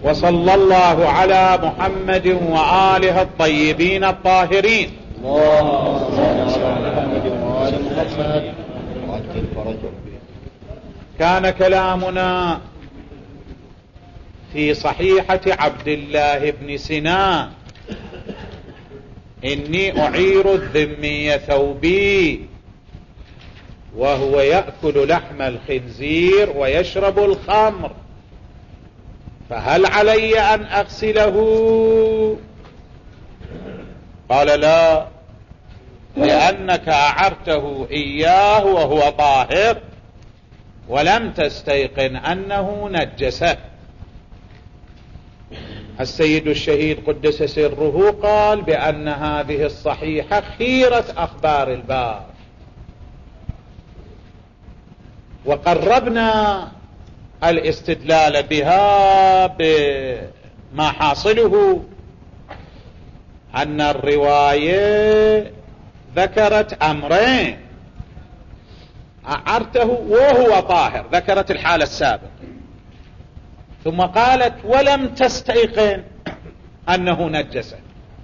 وصلى الله على محمد وآله الطيبين الطاهرين. كان كلامنا في صحيحة عبد الله بن سنان: إني أعير الذمي ثوبي وهو يأكل لحم الخنزير ويشرب الخمر، فهل علي أن أغسله؟ قال: لا، لأنك أعرته إياه وهو طاهر ولم تستيقن أنه نجسه. السيد الشهيد قدس سره قال بأن هذه الصحيحة خيرة أخبار الباب، وقربنا الاستدلال بها بما حاصله أن الرواية ذكرت أمرين: أعرته وهو طاهر، ذكرت الحالة السابقة، ثم قالت ولم تستيقن أنه نجسه.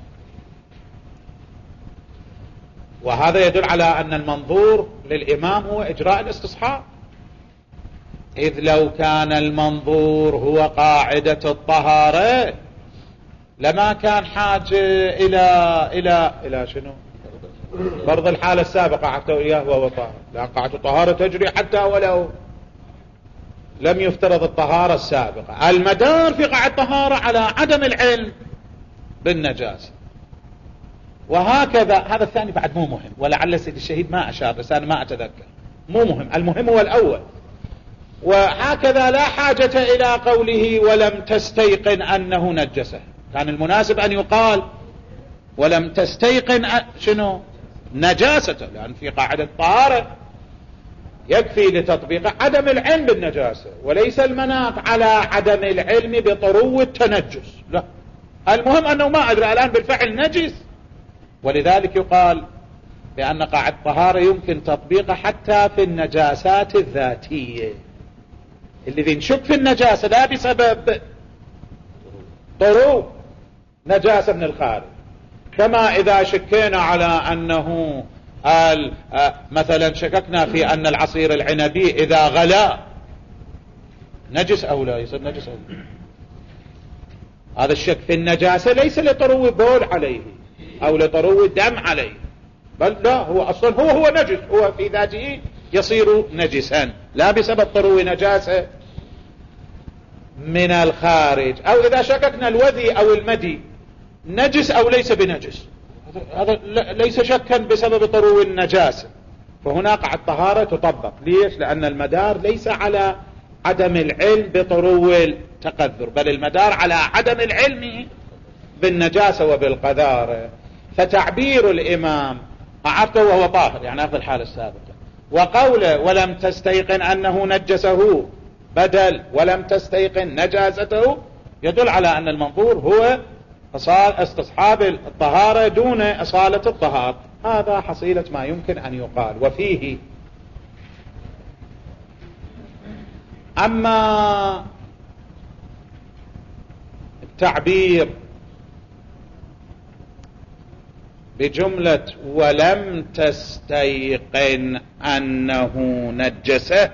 وهذا يدل على أن المنظور للإمام هو إجراء الاستصحاب، إذ لو كان المنظور هو قاعدة الطهارة لما كان حاجة إلى شنو؟ فرض الحالة السابقة أعرته إياه وهو طاهر، لأن قاعدة الطهارة تجري حتى ولو لم يفترض الطهارة السابقة. المدار في قاعدة الطهارة على عدم العلم بالنجاسة. وهكذا هذا الثاني بعد مو مهم، ولعل سيد الشهيد ما أشار، بس أنا ما أتذكر، مو مهم، المهم هو الأول. وهكذا لا حاجة إلى قوله ولم تستيقن أنه نجسه، كان المناسب أن يقال ولم تستيقن شنو؟ نجاسته، لأن في قاعدة الطهارة يكفي لتطبيق عدم العلم بالنجاسة، وليس المناط على عدم العلم بطرو التنجس، لا، المهم أنه ما أدري الآن بالفعل نجس. ولذلك يقال بأن قاعدة الطهارة يمكن تطبيقها حتى في النجاسات الذاتية، الذي نشك في النجاسة لا بسبب طرو نجاسة من الخارج، كما إذا شكينا على أنه مثلا شككنا في أن العصير العنبي إذا غلا نجس أو لا، يصير نجس أو لا. هذا الشك في النجاسة ليس لطرو بول عليه أو لطرو دم عليه، بل لا، هو أصلا هو نجس، هو في ذاته يصير نجسا، لا بسبب طرو نجاسة من الخارج. أو إذا شككنا الوذي أو المدي نجس أو ليس بنجس، هذا ليس شكا بسبب طرو النجاسة، فهنا قاعدة الطهارة تطبق. ليش؟ لأن المدار ليس على عدم العلم بطرو التقذر، بل المدار على عدم العلم بالنجاسة وبالقذارة. فتعبير الإمام أعرته وهو طاهر، يعني هذا الحالة السابقة، وقوله ولم تستيقن أنه نجسه بدل ولم تستيقن نجاسته، يدل على أن المنظور هو استصحاب الطهارة دون أصالة الطهارة. هذا حصيلة ما يمكن أن يقال. وفيه أما التعبير بجملة ولم تستيقن أنه نجسه،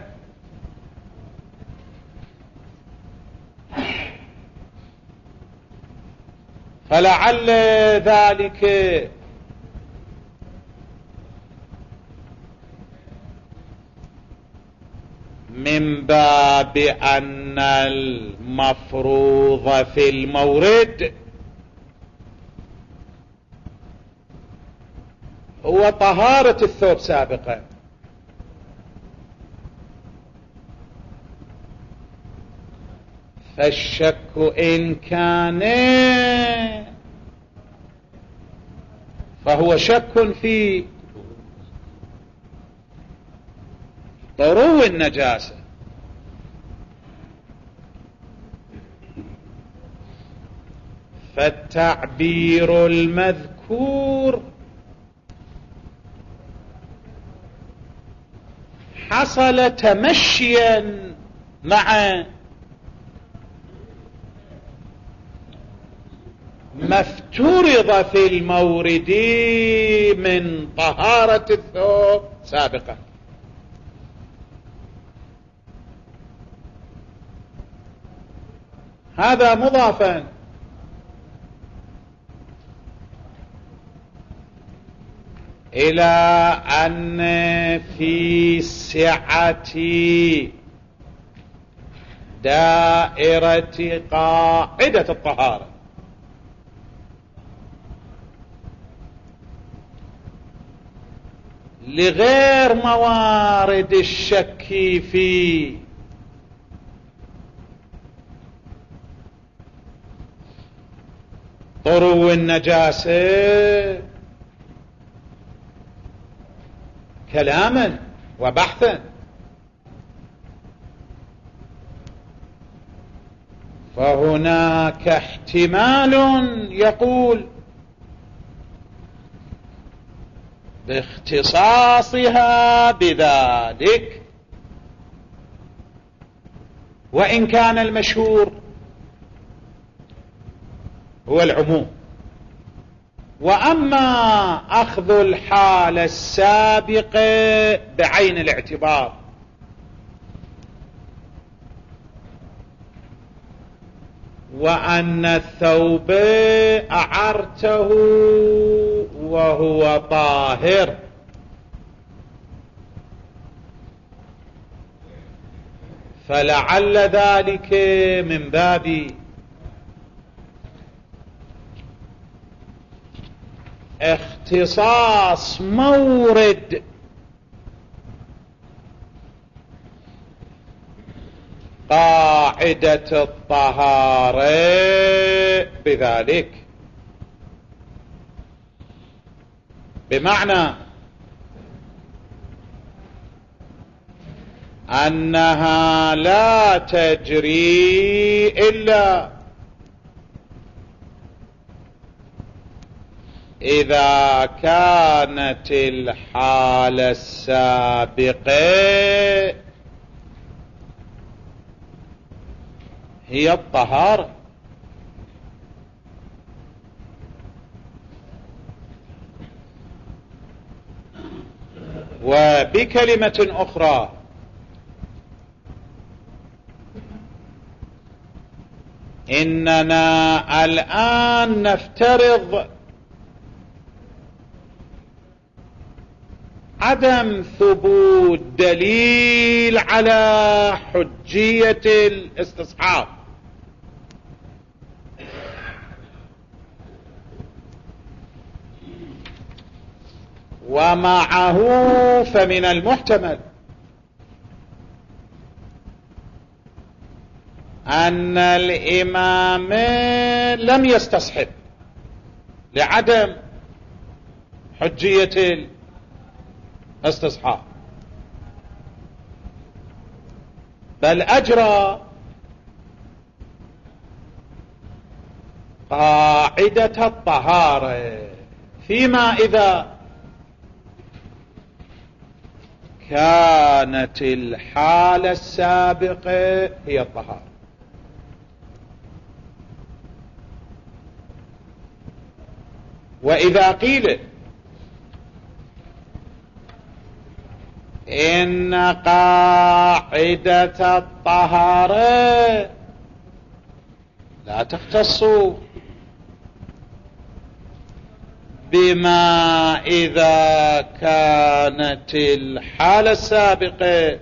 فلعل ذلك من باب أن المفروض في المورد هو طهارة الثوب سابقا، فالشك إن كان فهو شك في طرو النجاسة. فالتعبير المذكور حصل تمشيا مع ما افترض في المورد من طهارة الثوب سابقا. هذا مضافا إلى أن في سعة دائرة قاعدة الطهارة لغير موارد الشك في طرو النجاسة كلاما وبحثا، فهناك احتمال يقول باختصاصها بذلك، وإن كان المشهور هو العموم. وأما أخذ الحالة السابقة بعين الاعتبار وأن الثوب أعرته وهو طاهر، فلعل ذلك من باب اختصاص مورد قاعدة الطهارة بذلك، بمعنى أنها لا تجري إلا إذا كانت الحالة السابقة هي الطهارة. وبكلمة أخرى، إننا الآن نفترض عدم ثبوت دليل على حجية الاستصحاب، ومعه فمن المحتمل أن الإمام لم يستصحب لعدم حجية الاستصحاب، بل أجرى قاعدة الطهارة فيما إذا كانت الحالة السابقة هي الطهارة. وإذا قيل إن قاعدة الطهارة لا تختص بما إذا كانت الحالة السابقة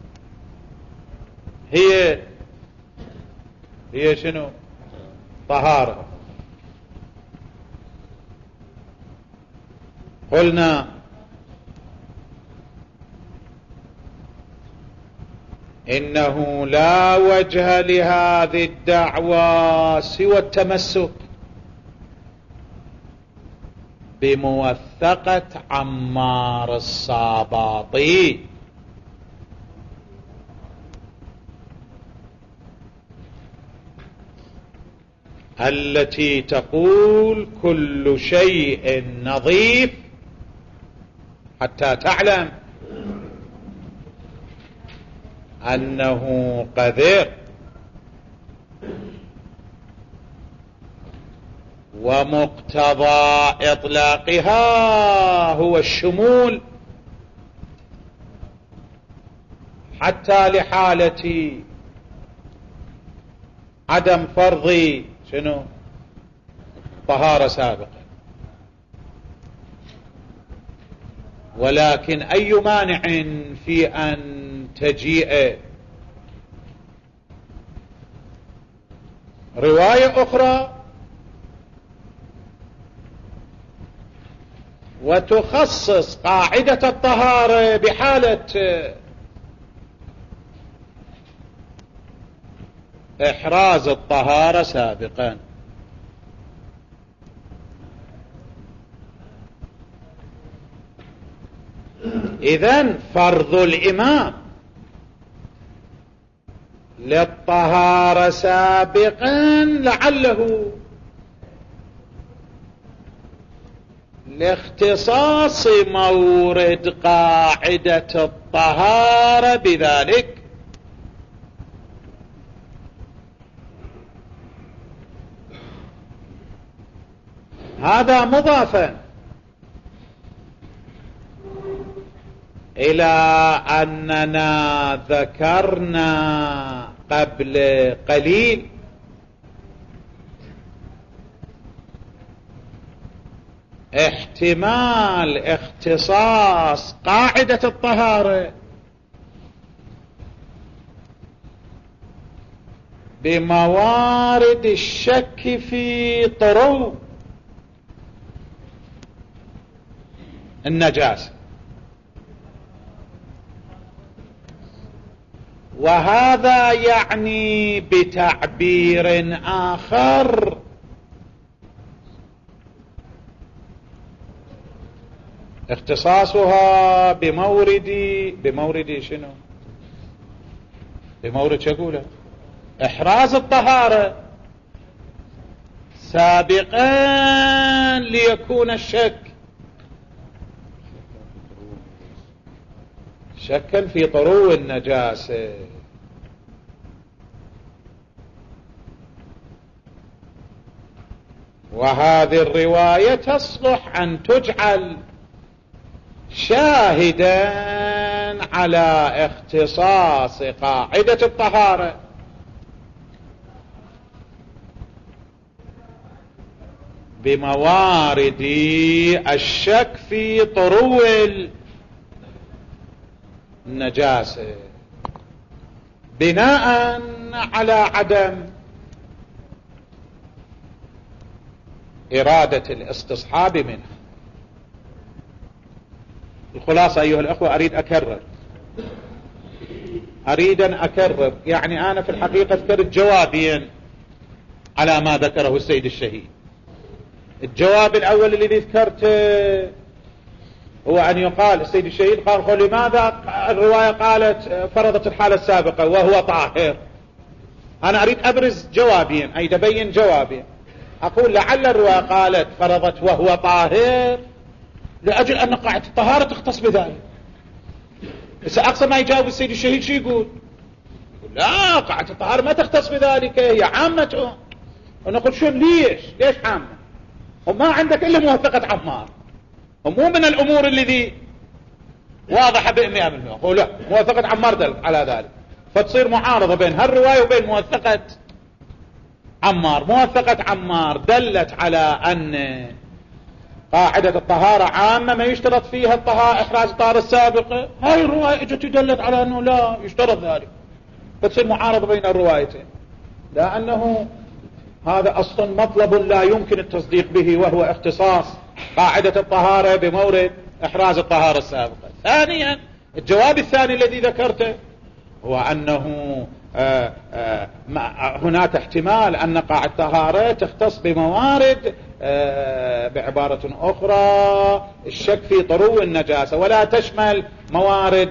هي شنو؟ طهارة. قلنا إنه لا وجه لهذه الدعوى سوى التمسك بموثقة عمار الصاباطي التي تقول كل شيء نظيف حتى تعلم أنه قذر. ومقتضى إطلاقها هو الشمول حتى لحالة عدم فرض طهارة سابقة. ولكن أي مانع في أن تجيء رواية أخرى وتخصص قاعدة الطهارة بحالة إحراز الطهارة سابقا. إذن فرض الإمام للطهارة سابقا لعله لاختصاص مورد قاعدة الطهارة بذلك، هذا مضافا إلى أننا ذكرنا قبل قليل احتمال اختصاص قاعدة الطهارة بموارد الشك في طرو النجاسة، وهذا يعني بتعبير آخر اختصاصها بمورد شنو؟ بمورد شقوله إحراز الطهارة سابقا ليكون الشك شكا في طرو النجاسة. وهذه الرواية تصلح أن تجعل شاهدا على اختصاص قاعدة الطهارة بموارد الشك في طرو النجاسة بناء على عدم إرادة الاستصحاب منه. الخلاصة أيها الأخوة أريد أن أكرر، يعني أنا في الحقيقة ذكرت جوابين على ما ذكره السيد الشهيد. الجواب الأول الذي ذكرته هو أن يقال السيد الشهيد قال لماذا الرواية قالت فرضت الحالة السابقة وهو طاهر. أنا أريد أبرز جوابين، أي تبين جوابين. أقول لعل الرواية قالت فرضت وهو طاهر لأجل أن قاعدة الطهارة تختص بذلك. بس أقصى ما يجاوب السيد الشهيد شو يقول لا، قاعدة الطهارة ما تختص بذلك، هي عامة. ونقول شو ليش عامة؟ وما عندك إلا موثقة عمار، ومو من الأمور الذي واضحة ب100%. أقول لا، موثقة عمار دل على ذلك، فتصير معارضة بين هالرواية وبين موثقة عمار. موثقة عمار دلت على أن قاعدة الطهارة عامة ما يشترط فيها إحراز الطهارة السابقة. هاي الرواية اجت دلت على أنه لا يشترط ذلك، فتصير معارضة بين الروايتين، لأنه هذا أصلا مطلب لا يمكن التصديق به، وهو اختصاص قاعدة الطهارة بمورد إحراز الطهارة السابقة. ثانيا، الجواب الثاني الذي ذكرته هو أنه هناك احتمال أن قاعدة الطهارة تختص بموارد بعبارة أخرى الشك في طرو النجاسة، ولا تشمل موارد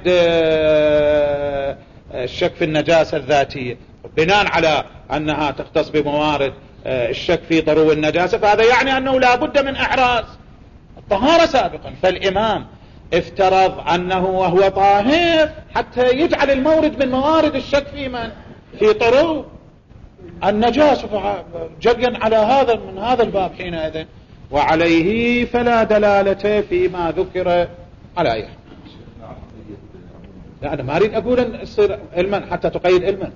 الشك في النجاسة الذاتية. بناء على أنها تختص بموارد الشك في طرو النجاسة، فهذا يعني أنه لا بد من إحراز الطهارة سابقا. فالإمام افترض أنه وهو طاهر حتى يجعل المورد من موارد الشك في طرو النجاسة جريا على هذا من هذا الباب حينئذ، وعليه فلا دلالة فيما ذكر على أي حال. لا أنا ما أريد أقول أن يصير علما حتى تقيد علما.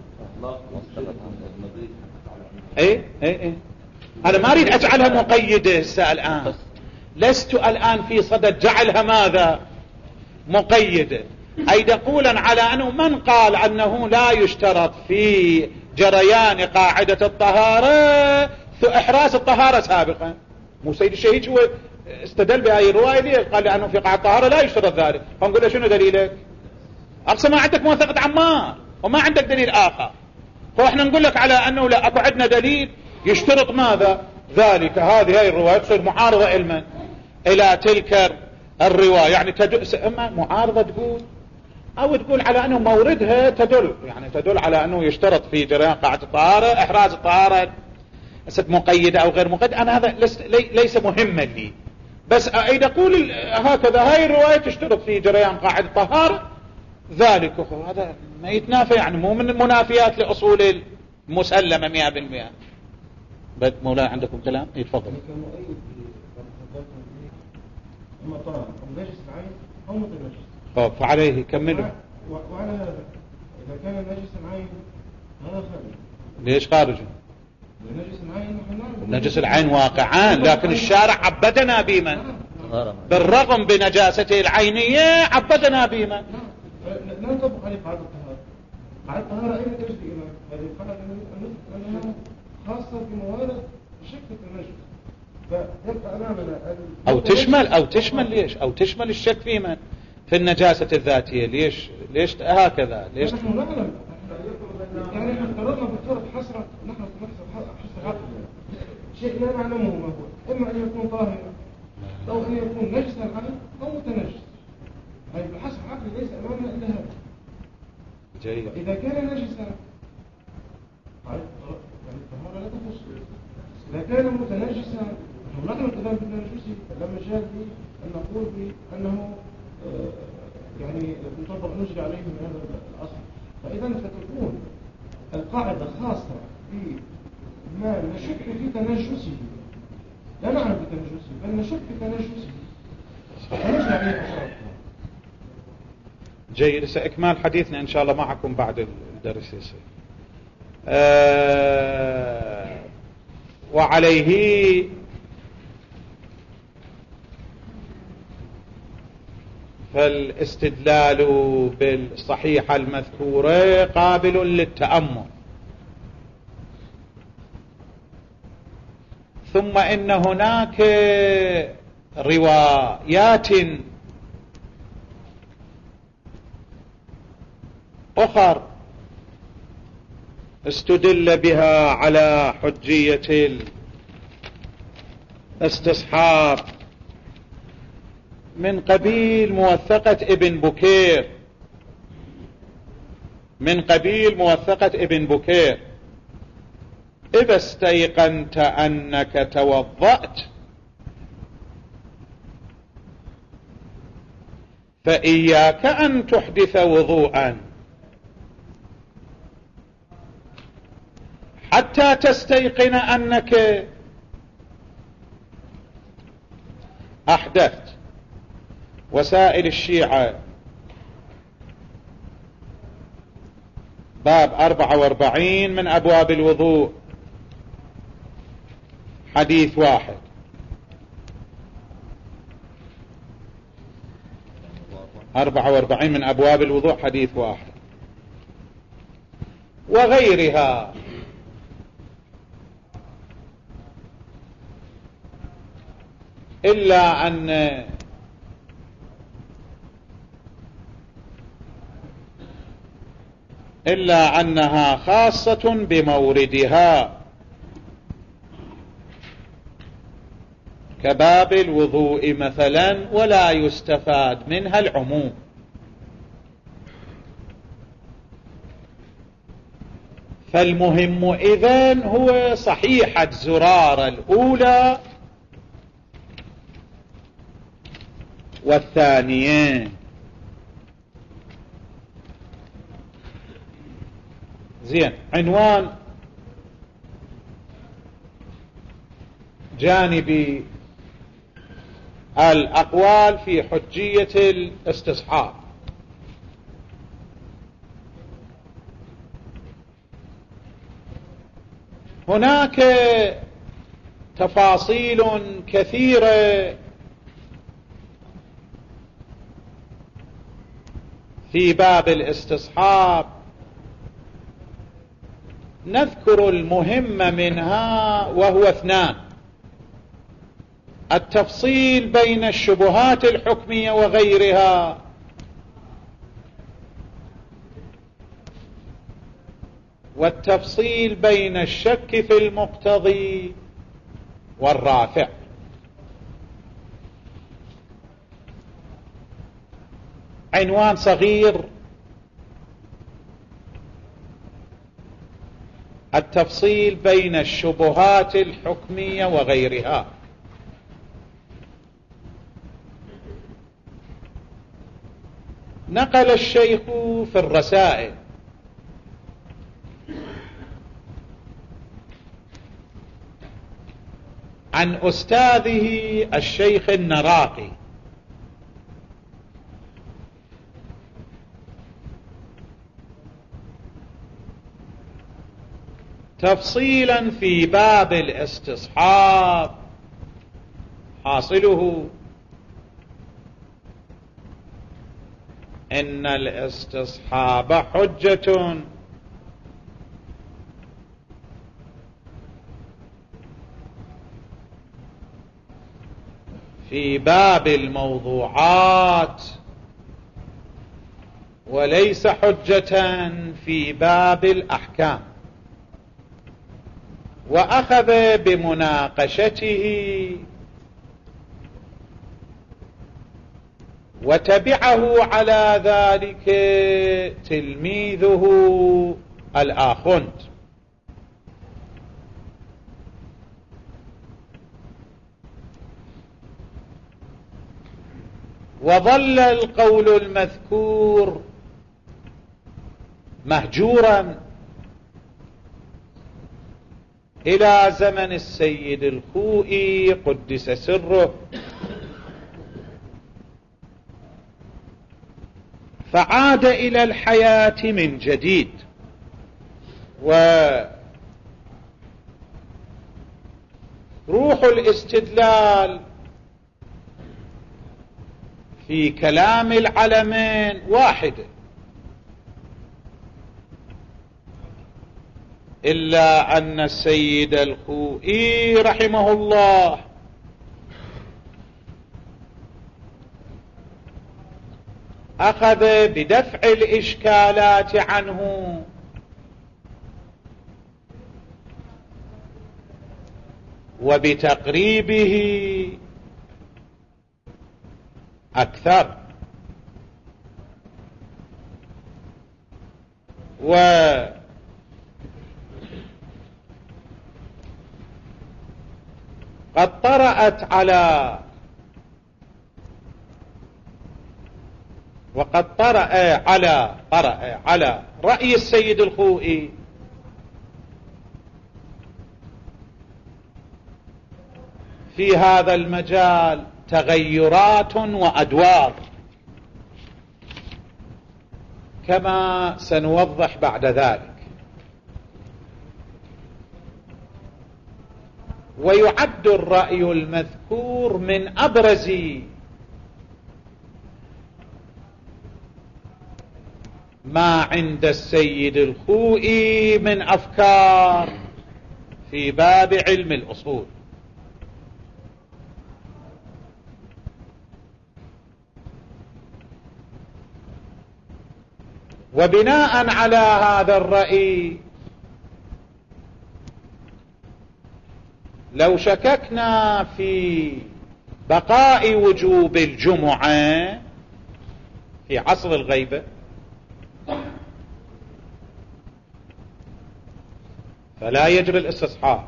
إيه أنا ما أريد أجعلها مقيدة الآن، لست الآن في صدد جعلها ماذا مقيدة، أي دقولا على أنه من قال أنه لا يشترط في جريان قاعدة الطهارة إحراز الطهارة سابقا. مو سيد الشهيد هو استدل بهذه الرواية ليه؟ قال لأنه في قاعدة الطهارة لا يشترط ذلك. فنقول له شنو دليلك؟ أقصى ما عندك موثقة عمار وما عندك دليل آخر، فإحنا نقول لك على أنه لا أكو عندنا دليل يشترط ماذا ذلك. هذه الرواية تصير معارضة علما إلى تلك الرواية، يعني إما معارضة تقول أو تقول على أنه موردها تدل، يعني تدل على أنه يشترط في جريان قاعدة الطهارة إحراز الطهارة مقيدة أو غير مقيدة. أنا هذا ليس مهما لي، بس أيد أقول هكذا هاي الرواية تشترط في جريان قاعدة الطهارة ذلك، هذا ما يتنافى، يعني مو من المنافيات لأصول المسلمة 100%. بد مولاي عندكم كلام يتفضل. أما طهر أو نجس العين أو متنجس. طب فعليه كملوا. وعلى هذا إذا كان نجس العين هذا خارج. ليش خارج؟ نجس العين نجس العين واقعان، لكن الشارع عبدنا بما بالرغم بنجاسته العينية عبدنا بما. لا نطبق عليه قاعدة الطهارة. قاعدة الطهارة أين تجري إلى هذه القاعدة أنها خاصة بموارد شك التنجس، فيبقى أمامنا أو تشمل ليش؟ أو تشمل الشك في من؟ في النجاسة الذاتية. ليش هكذا؟ ليش؟ نحن نعلم، يعني نحن قررنا بالطرق حصر عقل شيء لا نعلمه ما هو، إما أن يكون طاهرا أو أن يكون نجسا العين أو متنجس. أي بالحصر عقلي ليس أمامنا إلا هذا. جيد. إذا كان نجسا الطهارة لا تخص. إذا كان متنجسا نحن نعلم الكلام بالنجسي، لما جاء لي أن نقول بأنه يعني يطبق نجري عليه من هذا الأصل. فإذا فتكون القاعدة خاصة بما نشك في تنجسه، لا نعلم بتنجسه بل نشك في تنجسه فنجري عليه أصلا. جيد. سأكمال حديثنا إن شاء الله معكم بعد الدرس يصير. وعليه فالاستدلال بالصحيحة المذكورة قابل للتأمل. ثم إن هناك روايات أخر استدل بها على حجية الاستصحاب من قبيل موثقة ابن بكير إذا استيقنت أنك توضأت فإياك أن تحدث وضوءا حتى تستيقن أنك أحدثت. وسائل الشيعة باب 44 من أبواب الوضوء حديث 1. من أبواب الوضوء حديث 1 وغيرها إلا أنها خاصة بموردها كباب الوضوء مثلا، ولا يستفاد منها العموم. فالمهم إذن هو صحيحة زرارة الأولى والثانية. زين. عنوان جانب الأقوال في حجية الاستصحاب. هناك تفاصيل كثيرة في باب الاستصحاب، نذكر المهم منها وهو 2: التفصيل بين الشبهات الحكمية وغيرها، والتفصيل بين الشك في المقتضي والرافع. عنوان صغير: التفصيل بين الشبهات الحكمية وغيرها. نقل الشيخ في الرسائل عن أستاذه الشيخ النراقي تفصيلا في باب الاستصحاب، حاصله إن الاستصحاب حجة في باب الموضوعات وليس حجة في باب الأحكام، وأخذ بمناقشته وتبعه على ذلك تلميذه الآخوند. وظل القول المذكور مهجورا إلى زمن السيد الخوئي قدس سره، فعاد إلى الحياة من جديد، وروح الاستدلال في كلام العلمين واحدة، إلا أن السيد الخوئي رحمه الله أخذ بدفع الإشكالات عنه وبتقريبه أكثر، وقد طرأت على رأي السيد الخوئي في هذا المجال تغيرات وأدوار، كما سنوضح بعد ذلك. ويعد الرأي المذكور من أبرز ما عند السيد الخوئي من أفكار في باب علم الأصول. وبناء على هذا الرأي، لو شككنا في بقاء وجوب الجمعة في عصر الغيبة فلا يجب الاستصحاب،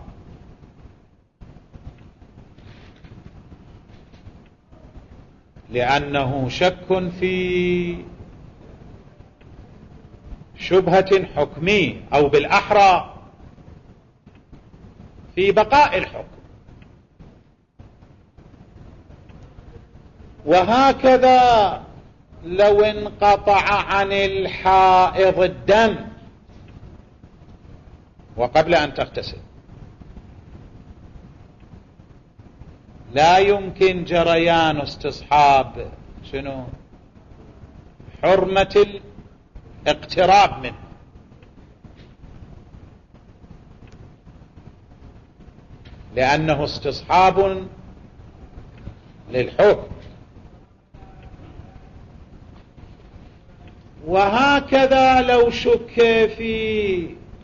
لأنه شك في شبهة حكمية، أو بالأحرى في بقاء الحكم. وهكذا لو انقطع عن الحائض الدم وقبل أن تغتسل لا يمكن جريان استصحاب شنو حرمة الاقتراب منه، لأنه استصحاب للحكم. وهكذا لو شك في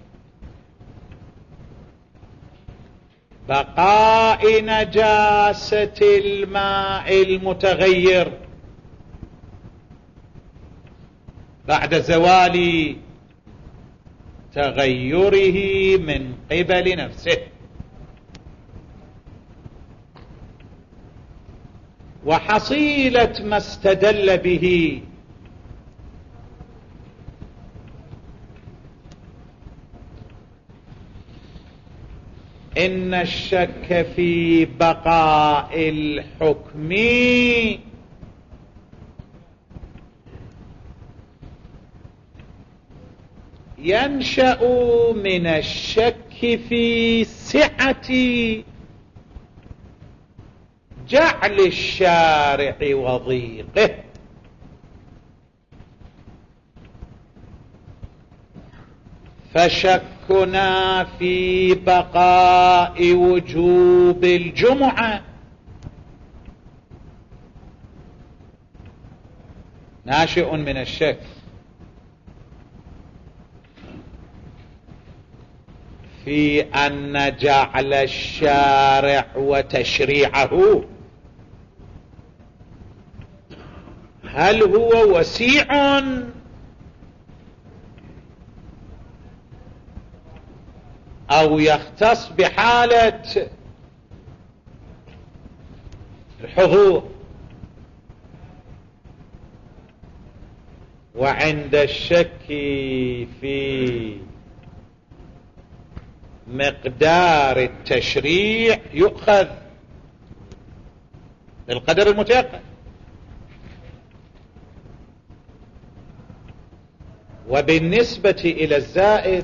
بقاء نجاسة الماء المتغير بعد زوال تغيره من قبل نفسه، وحصيلة ما استدل به إن الشك في بقاء الحكم ينشأ من الشك في سعة جعل الشارع وضيقه، فشكنا في بقاء وجوب الجمعة ناشئ من الشك في أن جعل الشارع وتشريعه هل هو وسيع أو يختص بحالة الحضور. وعند الشك في مقدار التشريع يؤخذ بالقدر المتيقن، وبالنسبة إلى الزائد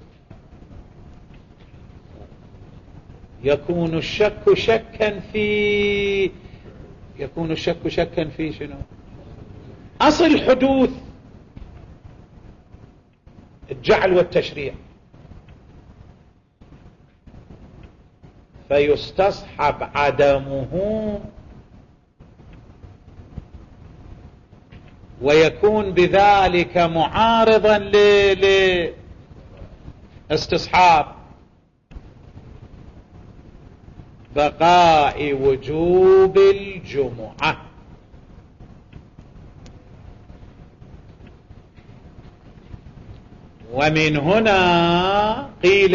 يكون الشك شكا في شنو؟ أصل حدوث الجعل والتشريع، فيستصحب عدمه ويكون بذلك معارضا لاستصحاب بقاء وجوب الجمعة. ومن هنا قيل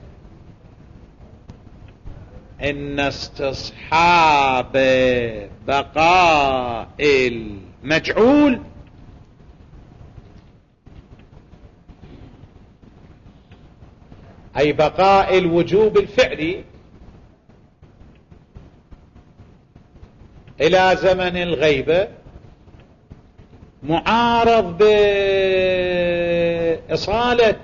إن استصحاب بقاء المجعول أي بقاء الوجوب الفعلي إلى زمن الغيبة معارض بإصالة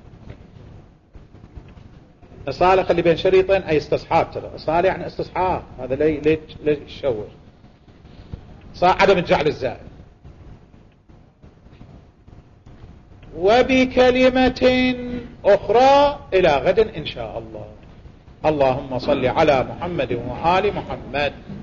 خلي بين شريطين أي استصحاب، ترى إصالة يعني استصحاب، هذا ليش يشوش صار عدم الجعل الزائد. وبكلمة أخرى إلى غد إن شاء الله. اللهم صل على محمد وآل محمد.